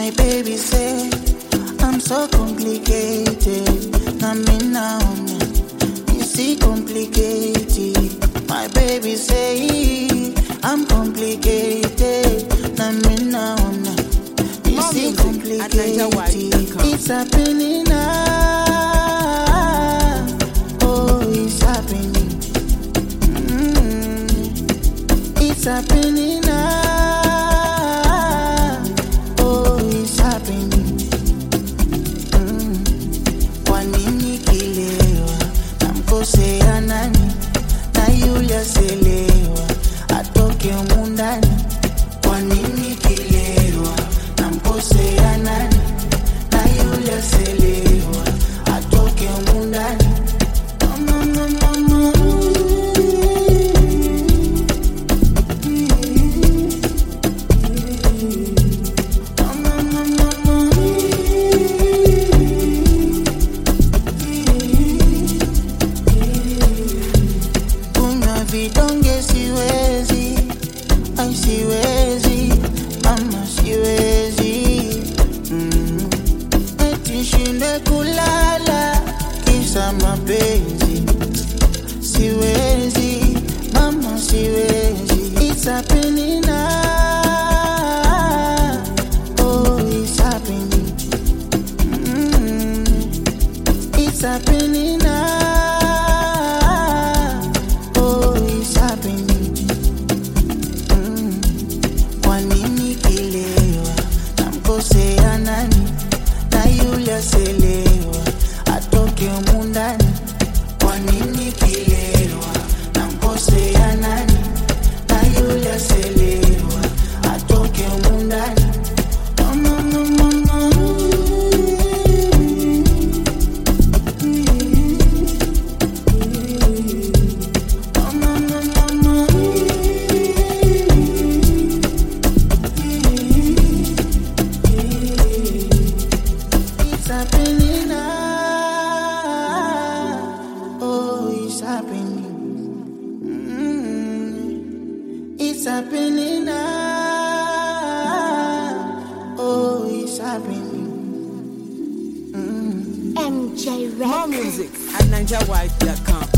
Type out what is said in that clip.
My baby say I'm so complicated. Na me now, you see complicated. My baby say I'm complicated. Na me now, you see complicated. It's happening now. Oh, it's happening. It's happening now. Oh, it's happening. Kwa nini kilewa? Namkosea nani? Na yule aselewa atoke mundani. Kwa nini kilewa? Namkosea nani? Na yule aselewa atoke mundani. Vidonge siwezi, ai siwezi, mama siwezi. Eti shinde kulala kisa mapenzi. Siwezi, mama siwezi. It's happening now. Oh, it's happening. It's happening now. Kwa nini kilewa? Namkosea nani? Na yule aselewa atoke mundani. Kwa nini kilewa? Namkosea nani? Na yule aselewa atoke mundani. It's happening now. Oh, it's happening. It's happening now. Oh, it's happening. MJ Records. More music at NigerWide.com.